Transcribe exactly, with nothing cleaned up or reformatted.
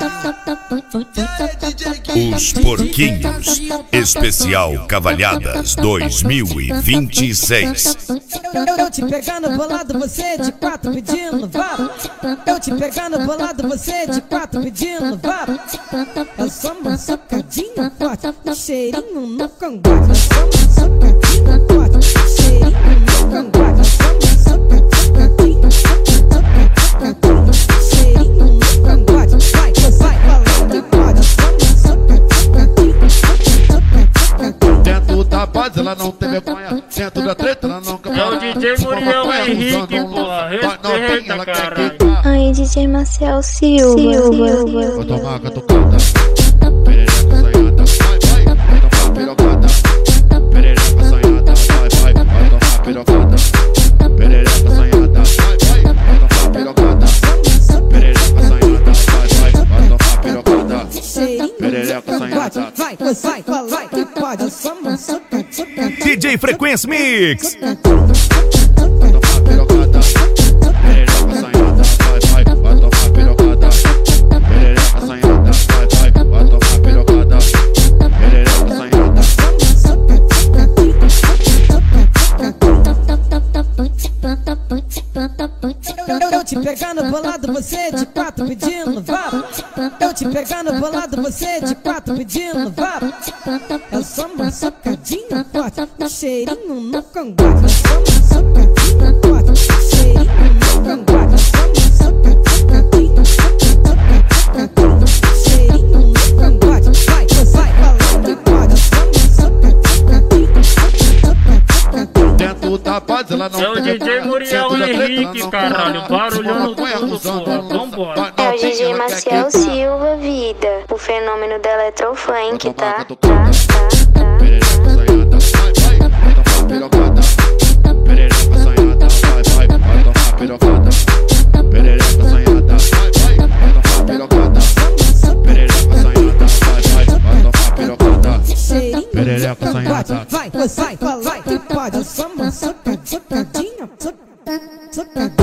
Os Porquinhos, especial Cavalhadas dois mil e vinte e seis. Eu te pegando bolado, você de quatro pedindo vá. Eu te pegando bolado, você de quatro pedindo vá. É só uma socadinha forte, cheirinho no cangote. É só uma socadinha forte, cheirinho no cangote. É só uma socadinha, socadinha, cheirinho no cangote. Vai, vai, falando que pode. É só uma socadinha, socadinha. Dentro da base ela não tem vergonha, dentro da treta ela não quer. É o D J Muriel Henrique, porra, respeita, caralho. Ai, D J Marcel Silva, Silva. Vai tomar catucada, perereca sonhada, vai, vai, vai tomar pirocada. Perereca sonhada, vai, vai, vai tomar pirocada. Perereca sonhada, vai, vai, vai tomar pirocada. Perereca sonhada, vai, vai, vai tomar pirocada. Perereca sonhada. Vai, vai, vai, vai, que pode. É só uma socadinha. D J Frequency Mix. Vai tomar pirocada. Perereca sonhada, vai, vai, vai tomar pirocada. Perereca sonhada, vai, vai, vai tomar pirocada. Perereca sonhada. Eu te pegando bolado, você de quatro pedindo vá. Eu te pegando bolado, você de quatro pedindo vá. É só uma socadinha forte, cheirinho no cangote. É só uma socadinha forte, cheirinho no cangote. É só uma socadinha, socadinha, cheirinho no cangote. Vai, vai, falando que pode. É só uma socadinha, socadinha. Dentro da base ela não É o tem D J vergonha, Muriel dentro da treta ela Henrique, não caralho, quer. barulhando Maconha tudo, usando, porra, usando. vambora. Vai, É o D J novinha, Marcel quer quicar. Silva, vida. O fenômeno da eletrofunk, Vai tomar tá? catucada. Perereca sonhada, vai, vai, vai tomar pirocada. Perereca sonhada, vai, vai, vai tomar pirocada. Perereca sonhada, vai, vai, vai tomar pirocada. Perereca sonhada, vai, vai, vai tomar pirocada. Perereca sonhada. Vai, vai, vai, vai, que pode. É só uma socadinha, socadinha.